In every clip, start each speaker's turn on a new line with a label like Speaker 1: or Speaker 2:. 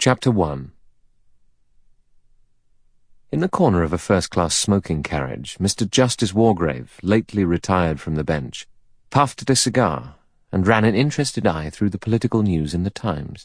Speaker 1: Chapter 1. In the corner of a first-class smoking carriage, Mr. Justice Wargrave, lately retired from the bench, puffed at a cigar and ran an interested eye through the political news in the Times.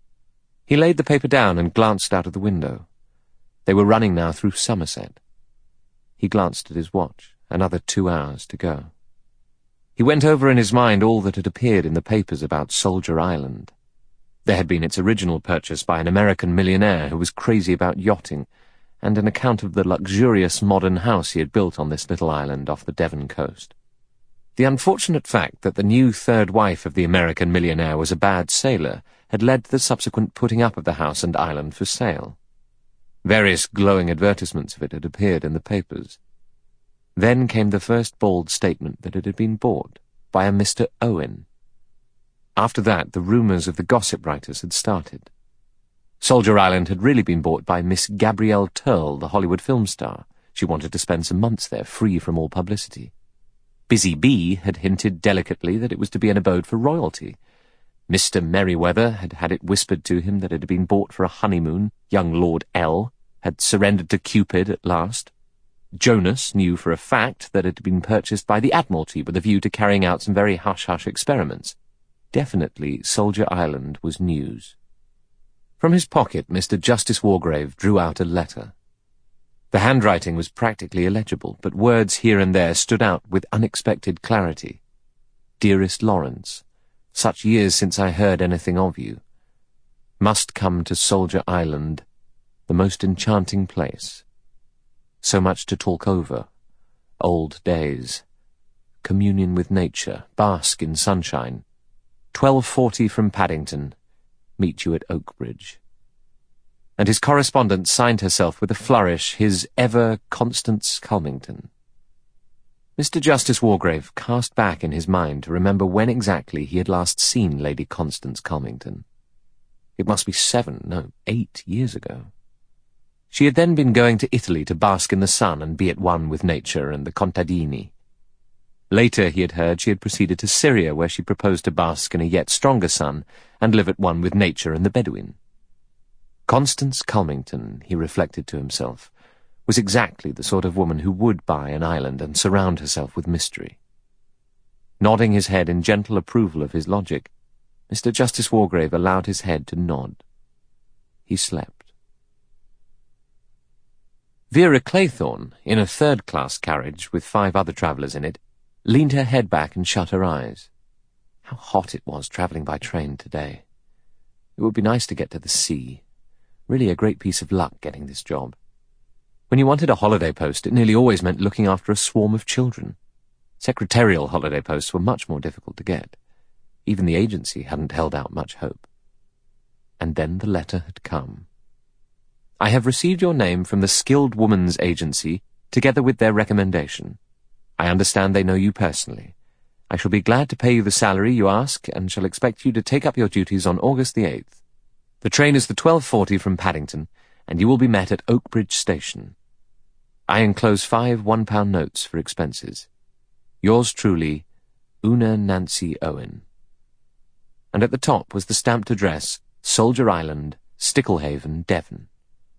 Speaker 1: He laid the paper down and glanced out of the window. They were running now through Somerset. He glanced at his watch. Another 2 hours to go. He went over in his mind all that had appeared in the papers about Soldier Island. There had been its original purchase by an American millionaire who was crazy about yachting, and an account of the luxurious modern house he had built on this little island off the Devon coast. The unfortunate fact that the new third wife of the American millionaire was a bad sailor had led to the subsequent putting up of the house and island for sale. Various glowing advertisements of it had appeared in the papers. Then came the first bald statement that it had been bought by a Mr. Owen. After that, the rumours of the gossip writers had started. Soldier Island had really been bought by Miss Gabrielle Turl, the Hollywood film star. She wanted to spend some months there, free from all publicity. Busy Bee had hinted delicately that it was to be an abode for royalty. Mr. Merryweather had had it whispered to him that it had been bought for a honeymoon. Young Lord L. had surrendered to Cupid at last. Jonas knew for a fact that it had been purchased by the Admiralty with a view to carrying out some very hush-hush experiments. Definitely, Soldier Island was news. From his pocket, Mr. Justice Wargrave drew out a letter. The handwriting was practically illegible, but words here and there stood out with unexpected clarity. Dearest Lawrence, such years since I heard anything of you. Must come to Soldier Island, the most enchanting place. So much to talk over. Old days. Communion with nature. Bask in sunshine. 12:40 from Paddington. Meet you at Oakbridge. And his correspondent signed herself with a flourish, his ever Constance Culmington. Mr. Justice Wargrave cast back in his mind to remember when exactly he had last seen Lady Constance Culmington. It must be 8 years ago. She had then been going to Italy to bask in the sun and be at one with nature and the contadini. Later, he had heard, she had proceeded to Syria, where she proposed to bask in a yet stronger sun and live at one with nature and the Bedouin. Constance Culmington, he reflected to himself, was exactly the sort of woman who would buy an island and surround herself with mystery. Nodding his head in gentle approval of his logic, Mr. Justice Wargrave allowed his head to nod. He slept. Vera Claythorne, in a third-class carriage with 5 other travellers in it, leaned her head back and shut her eyes. How hot it was travelling by train today. It would be nice to get to the sea. Really a great piece of luck getting this job. When you wanted a holiday post, it nearly always meant looking after a swarm of children. Secretarial holiday posts were much more difficult to get. Even the agency hadn't held out much hope. And then the letter had come. I have received your name from the Skilled Woman's Agency, together with their recommendation. I understand they know you personally. I shall be glad to pay you the salary you ask, and shall expect you to take up your duties on August the 8th. The train is the 12:40 from Paddington, and you will be met at Oakbridge Station. I enclose 5 £1 notes for expenses. Yours truly, Una Nancy Owen. And at the top was the stamped address, Soldier Island, Sticklehaven, Devon.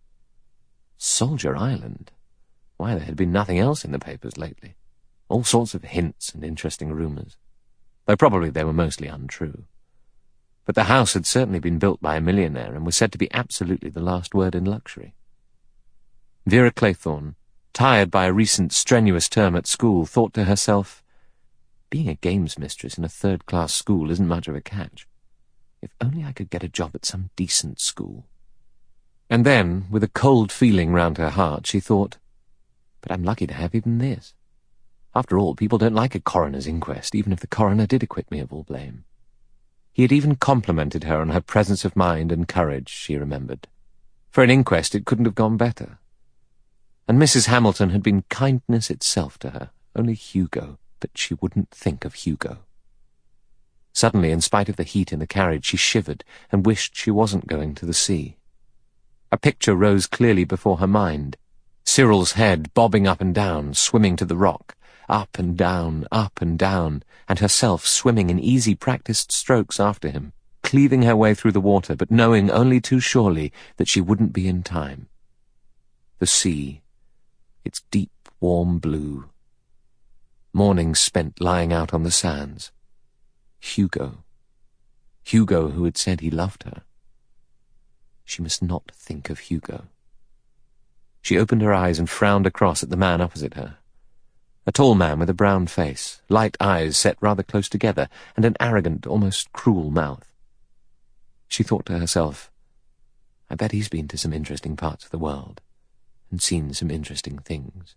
Speaker 1: Soldier Island? Why, there had been nothing else in the papers lately. All sorts of hints and interesting rumours, though probably they were mostly untrue. But the house had certainly been built by a millionaire and was said to be absolutely the last word in luxury. Vera Claythorne, tired by a recent strenuous term at school, thought to herself, being a games mistress in a third-class school isn't much of a catch. If only I could get a job at some decent school. And then, with a cold feeling round her heart, she thought, but I'm lucky to have even this. After all, people don't like a coroner's inquest, even if the coroner did acquit me of all blame. He had even complimented her on her presence of mind and courage, she remembered. For an inquest, it couldn't have gone better. And Mrs. Hamilton had been kindness itself to her, only Hugo, but she wouldn't think of Hugo. Suddenly, in spite of the heat in the carriage, she shivered and wished she wasn't going to the sea. A picture rose clearly before her mind. Cyril's head bobbing up and down, swimming to the rock, up and down, and herself swimming in easy practised strokes after him, cleaving her way through the water, but knowing only too surely that she wouldn't be in time. The sea, its deep, warm blue. Mornings spent lying out on the sands. Hugo. Hugo, who had said he loved her. She must not think of Hugo. She opened her eyes and frowned across at the man opposite her. A tall man with a brown face, light eyes set rather close together, and an arrogant, almost cruel mouth. She thought to herself, I bet he's been to some interesting parts of the world, and seen some interesting things.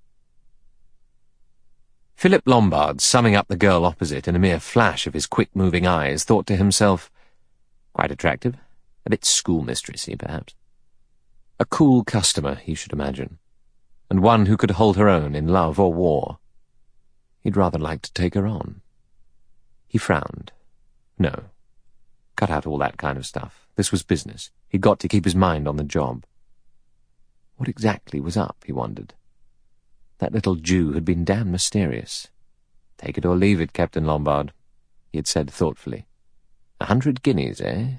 Speaker 1: Philip Lombard, summing up the girl opposite in a mere flash of his quick-moving eyes, thought to himself, quite attractive, a bit schoolmistressy, perhaps. A cool customer, he should imagine, and one who could hold her own in love or war. He'd rather like to take her on. He frowned. No. Cut out all that kind of stuff. This was business. He'd got to keep his mind on the job. What exactly was up, he wondered. That little Jew had been damn mysterious. Take it or leave it, Captain Lombard, he had said thoughtfully. 100 guineas, eh?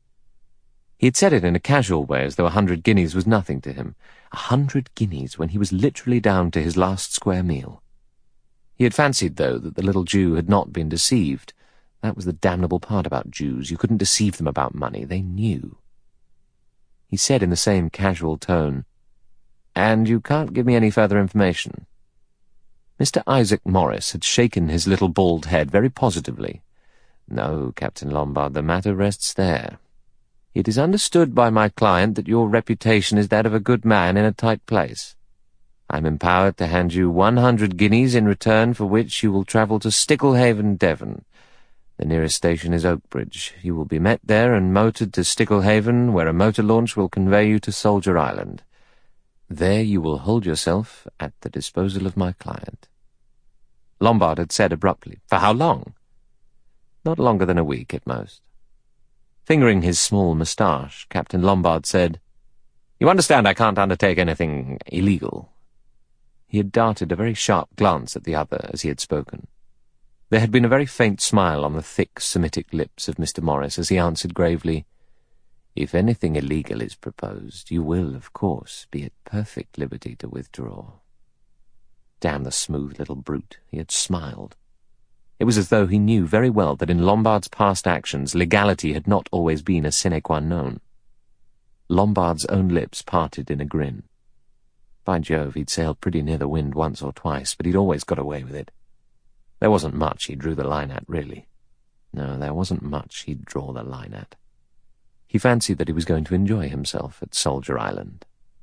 Speaker 1: He had said it in a casual way, as though 100 guineas was nothing to him. 100 guineas when he was literally down to his last square meal. He had fancied, though, that the little Jew had not been deceived. That was the damnable part about Jews. You couldn't deceive them about money. They knew. He said in the same casual tone, And you can't give me any further information. Mr. Isaac Morris had shaken his little bald head very positively. No, Captain Lombard, the matter rests there. It is understood by my client that your reputation is that of a good man in a tight place. I am empowered to hand you 100 guineas in return for which you will travel to Sticklehaven, Devon. The nearest station is Oakbridge. You will be met there and motored to Sticklehaven, where a motor launch will convey you to Soldier Island. There you will hold yourself at the disposal of my client. Lombard had said abruptly, For how long? Not longer than a week at most. Fingering his small moustache, Captain Lombard said, You understand I can't undertake anything illegal. He had darted a very sharp glance at the other as he had spoken. There had been a very faint smile on the thick Semitic lips of Mr. Morris as he answered gravely, If anything illegal is proposed, you will, of course, be at perfect liberty to withdraw. Damn the smooth little brute, he had smiled. It was as though he knew very well that in Lombard's past actions legality had not always been a sine qua non. Lombard's own lips parted in a grin. By Jove, he'd sailed pretty near the wind once or twice, but he'd always got away with it. There wasn't much he drew the line at, really. No, there wasn't much he'd draw the line at. He fancied that he was going to enjoy himself at Soldier Island.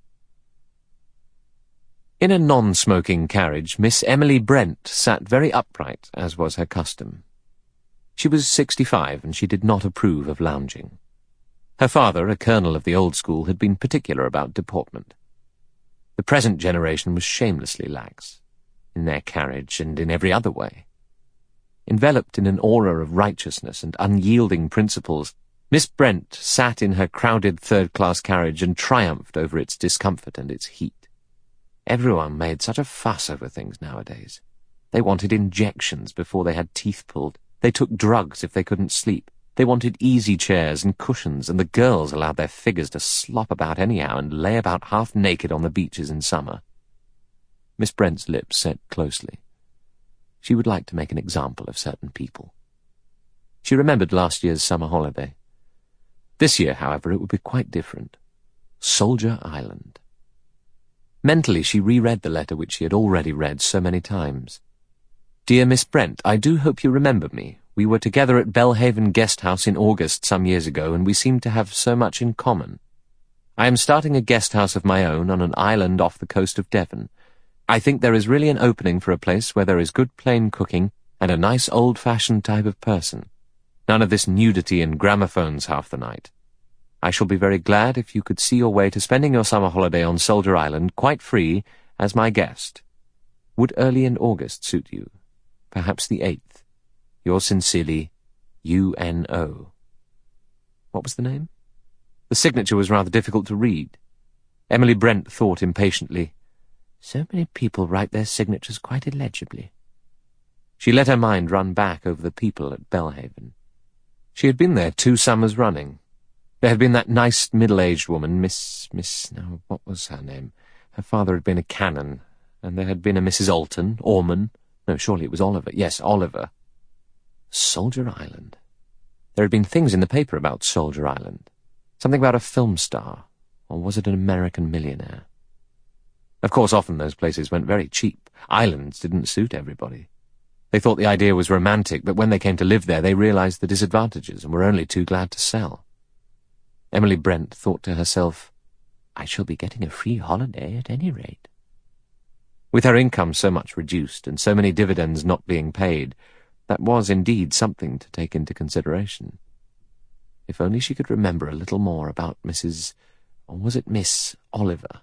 Speaker 1: In a non-smoking carriage, Miss Emily Brent sat very upright, as was her custom. She was 65, and she did not approve of lounging. Her father, a colonel of the old school, had been particular about deportment. The present generation was shamelessly lax, in their carriage and in every other way. Enveloped in an aura of righteousness and unyielding principles, Miss Brent sat in her crowded third-class carriage and triumphed over its discomfort and its heat. Everyone made such a fuss over things nowadays. They wanted injections before they had teeth pulled. They took drugs if they couldn't sleep. They wanted easy chairs and cushions, and the girls allowed their figures to slop about anyhow and lay about half-naked on the beaches in summer. Miss Brent's lips set closely. She would like to make an example of certain people. She remembered last year's summer holiday. This year, however, it would be quite different. Soldier Island. Mentally, she reread the letter which she had already read so many times. Dear Miss Brent, I do hope you remember me. We were together at Belhaven Guest House in August some years ago, and we seem to have so much in common. I am starting a guest house of my own on an island off the coast of Devon. I think there is really an opening for a place where there is good plain cooking and a nice old-fashioned type of person. None of this nudity and gramophones half the night. I shall be very glad if you could see your way to spending your summer holiday on Soldier Island quite free as my guest. Would early in August suit you? Perhaps the 8th. Yours sincerely, U.N.O. What was the name? The signature was rather difficult to read. Emily Brent thought impatiently, So many people write their signatures quite illegibly. She let her mind run back over the people at Belhaven. She had been there 2 summers running. There had been that nice middle-aged woman, now, what was her name? Her father had been a canon, and there had been a Mrs. Orman. No, surely it was Oliver. Yes, Oliver. Soldier Island. There had been things in the paper about Soldier Island. Something about a film star, or was it an American millionaire? Of course, often those places went very cheap. Islands didn't suit everybody. They thought the idea was romantic, but when they came to live there, they realized the disadvantages and were only too glad to sell. Emily Brent thought to herself, I shall be getting a free holiday at any rate. With her income so much reduced and so many dividends not being paid, that was indeed something to take into consideration. If only she could remember a little more about Mrs. or was it Miss Oliver?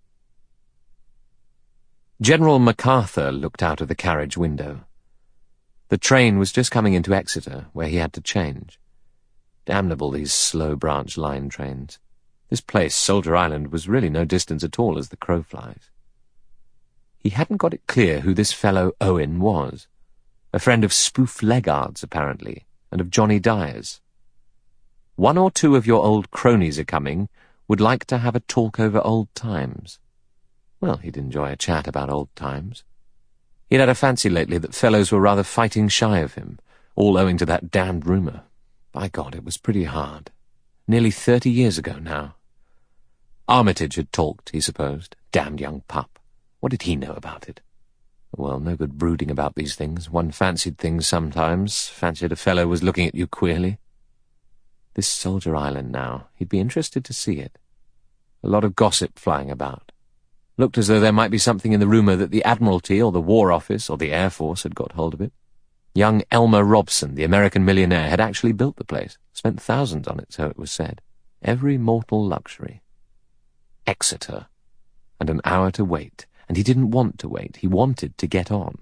Speaker 1: General MacArthur looked out of the carriage window. The train was just coming into Exeter, where he had to change. Damnable, these slow branch line trains. This place, Soldier Island, was really no distance at all as the crow flies. He hadn't got it clear who this fellow Owen was. A friend of Spoof Leggard's, apparently, and of Johnny Dyer's. 1 or 2 of your old cronies are coming, would like to have a talk over old times. Well, he'd enjoy a chat about old times. He'd had a fancy lately that fellows were rather fighting shy of him, all owing to that damned rumour. By God, it was pretty hard. Nearly 30 years ago now. Armitage had talked, he supposed. Damned young pup. What did he know about it? Well, no good brooding about these things. One fancied things sometimes, fancied a fellow was looking at you queerly. This Soldier Island now, he'd be interested to see it. A lot of gossip flying about. Looked as though there might be something in the rumour that the Admiralty or the War Office or the Air Force had got hold of it. Young Elmer Robson, the American millionaire, had actually built the place, spent thousands on it, so it was said. Every mortal luxury. Exeter. And an hour to wait. And he didn't want to wait. He wanted to get on.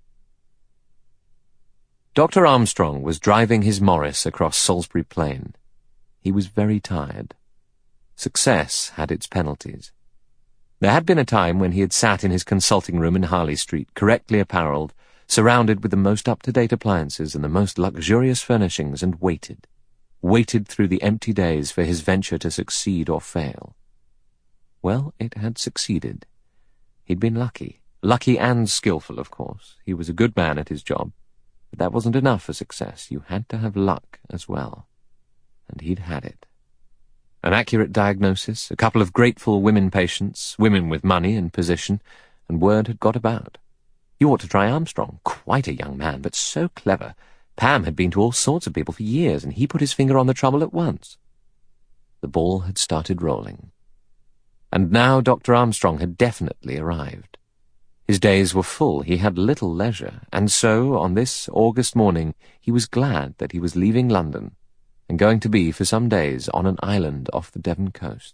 Speaker 1: Dr. Armstrong was driving his Morris across Salisbury Plain. He was very tired. Success had its penalties. There had been a time when he had sat in his consulting room in Harley Street, correctly apparelled, surrounded with the most up-to-date appliances and the most luxurious furnishings, and waited through the empty days for his venture to succeed or fail. Well, it had succeeded. He'd been lucky and skillful, of course. He was a good man at his job. But that wasn't enough for success. You had to have luck as well. And he'd had it. An accurate diagnosis, a couple of grateful women patients, women with money and position, and word had got about. You ought to try Armstrong. Quite a young man, but so clever. Pam had been to all sorts of people for years, and he put his finger on the trouble at once. The ball had started rolling. And now Dr. Armstrong had definitely arrived. His days were full, he had little leisure, and so, on this August morning, he was glad that he was leaving London and going to be, for some days, on an island off the Devon coast.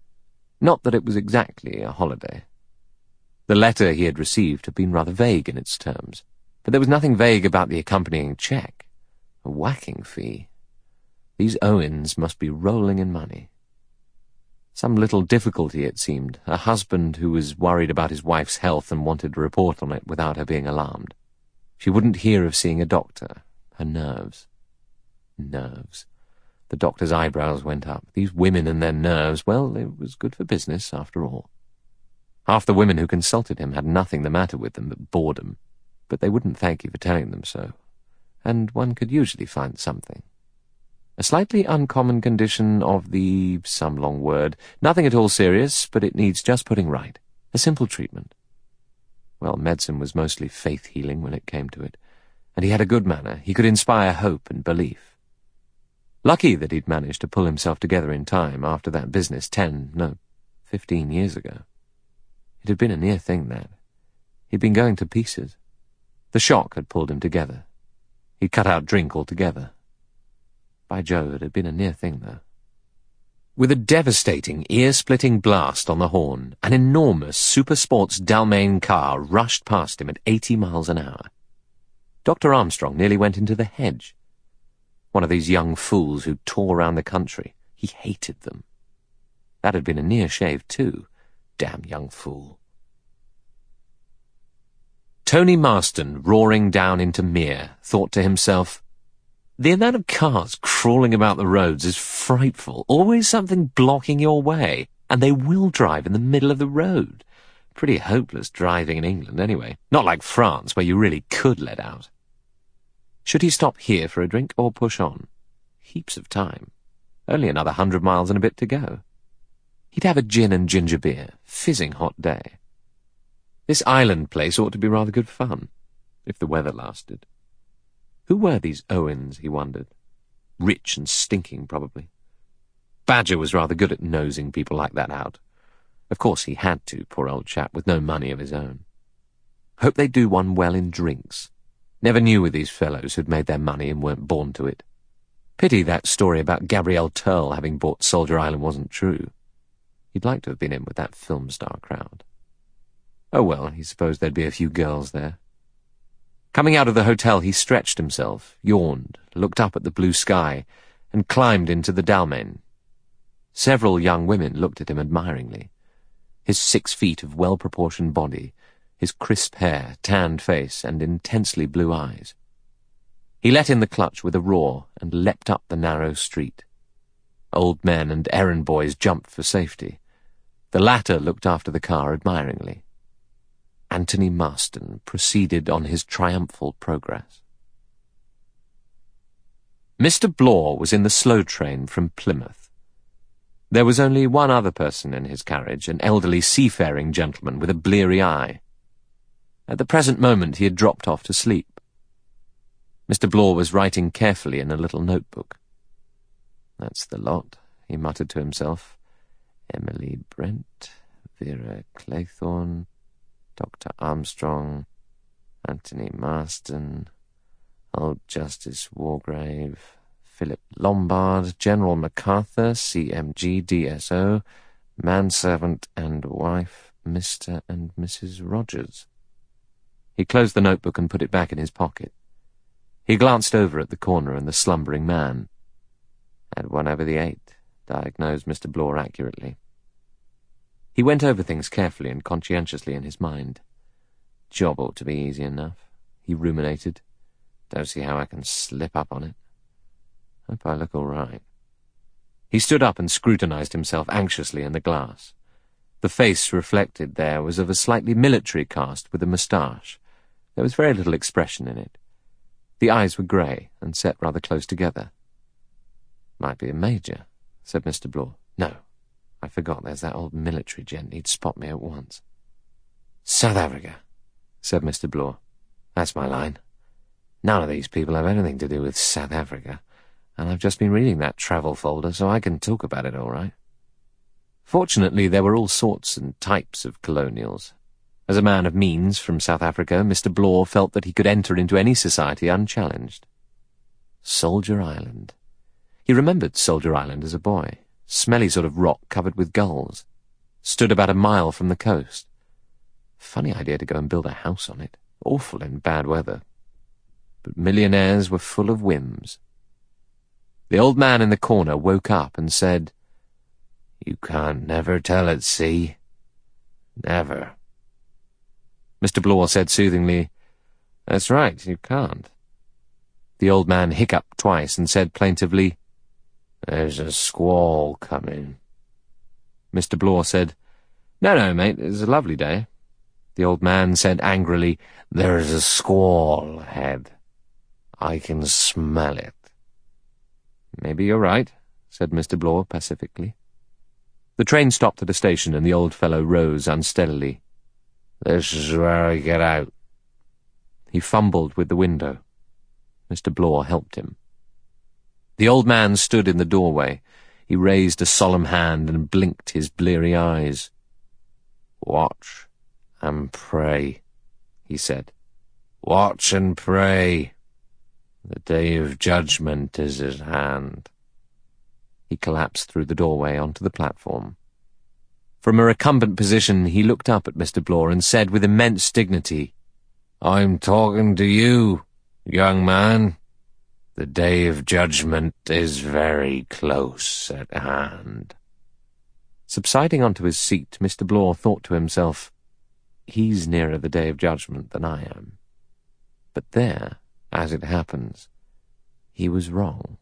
Speaker 1: Not that it was exactly a holiday. The letter he had received had been rather vague in its terms, but there was nothing vague about the accompanying cheque. A whacking fee. These Owens must be rolling in money. Some little difficulty, it seemed, a husband who was worried about his wife's health and wanted to report on it without her being alarmed. She wouldn't hear of seeing a doctor. Her nerves. Nerves. The doctor's eyebrows went up. These women and their nerves, well, it was good for business, after all. Half the women who consulted him had nothing the matter with them but boredom, but they wouldn't thank you for telling them so, and one could usually find something. A slightly uncommon condition of the some long word, nothing at all serious, but it needs just putting right. A simple treatment. Well, medicine was mostly faith-healing when it came to it, and he had a good manner. He could inspire hope and belief. Lucky that he'd managed to pull himself together in time after that business 15 years ago. It had been a near thing, that. He'd been going to pieces. The shock had pulled him together. He'd cut out drink altogether. By Jove, it had been a near thing, though. With a devastating, ear-splitting blast on the horn, an enormous super-sports Dalmain car rushed past him at 80 miles an hour. Dr. Armstrong nearly went into the hedge. One of these young fools who tore round the country. He hated them. That had been a near shave, too. Damn young fool. Tony Marston, roaring down into Mere, thought to himself, The amount of cars crawling about the roads is frightful. Always something blocking your way, and they will drive in the middle of the road. Pretty hopeless driving in England, anyway. Not like France, where you really could let out. Should he stop here for a drink or push on? Heaps of time. Only another 100 miles and a bit to go. He'd have a gin and ginger beer. Fizzing hot day. This island place ought to be rather good fun, if the weather lasted. Who were these Owens, he wondered? Rich and stinking, probably. Badger was rather good at nosing people like that out. Of course he had to, poor old chap, with no money of his own. Hope they do one well in drinks. Never knew with these fellows who'd made their money and weren't born to it. Pity that story about Gabrielle Turl having bought Soldier Island wasn't true. He'd like to have been in with that film star crowd. Oh well, he supposed there'd be a few girls there. Coming out of the hotel, he stretched himself, yawned, looked up at the blue sky, and climbed into the Dalmain. Several young women looked at him admiringly. His 6 feet of well-proportioned body, his crisp hair, tanned face, and intensely blue eyes. He let in the clutch with a roar and leapt up the narrow street. Old men and errand boys jumped for safety. The latter looked after the car admiringly. Anthony Marston proceeded on his triumphal progress. Mr. Blore was in the slow train from Plymouth. There was only one other person in his carriage, an elderly seafaring gentleman with a bleary eye. At the present moment he had dropped off to sleep. Mr. Blore was writing carefully in a little notebook. That's the lot, he muttered to himself. Emily Brent, Vera Claythorne, Dr. Armstrong, Anthony Marston, Old Justice Wargrave, Philip Lombard, General MacArthur, CMG, DSO, manservant and wife, Mr. and Mrs. Rogers. He closed the notebook and put it back in his pocket. He glanced over at the corner and the slumbering man. Had 1 over the 8, diagnosed Mr. Blore accurately. He went over things carefully and conscientiously in his mind. Job ought to be easy enough, he ruminated. Don't see how I can slip up on it. Hope I look all right. He stood up and scrutinized himself anxiously in the glass. The face reflected there was of a slightly military cast with a moustache. There was very little expression in it. The eyes were grey and set rather close together. Might be a major, said Mr. Blore. No, I forgot there's that old military gent. He'd spot me at once. South Africa, said Mr. Blore. That's my line. None of these people have anything to do with South Africa, and I've just been reading that travel folder, so I can talk about it all right. Fortunately, there were all sorts and types of colonials. As a man of means from South Africa, Mr. Blore felt that he could enter into any society unchallenged. Soldier Island. He remembered Soldier Island as a boy. Smelly sort of rock covered with gulls. Stood about a mile from the coast. Funny idea to go and build a house on it. Awful in bad weather. But millionaires were full of whims. The old man in the corner woke up and said, You can't never tell at sea. Never. Mr. Blore said soothingly, That's right, you can't. The old man hiccuped twice and said plaintively, There's a squall coming. Mr. Blore said, No, mate, it's a lovely day. The old man said angrily, There's a squall ahead. I can smell it. Maybe you're right, said Mr. Blore pacifically. The train stopped at a station and the old fellow rose unsteadily. This is where I get out. He fumbled with the window. Mr. Blore helped him. The old man stood in the doorway. He raised a solemn hand and blinked his bleary eyes. Watch and pray, he said. Watch and pray. The day of judgment is at hand. He collapsed through the doorway onto the platform. From a recumbent position, he looked up at Mr. Blore and said with immense dignity, I'm talking to you, young man. The day of judgment is very close at hand. Subsiding onto his seat, Mr. Blore thought to himself, He's nearer the day of judgment than I am. But there, as it happens, He was wrong.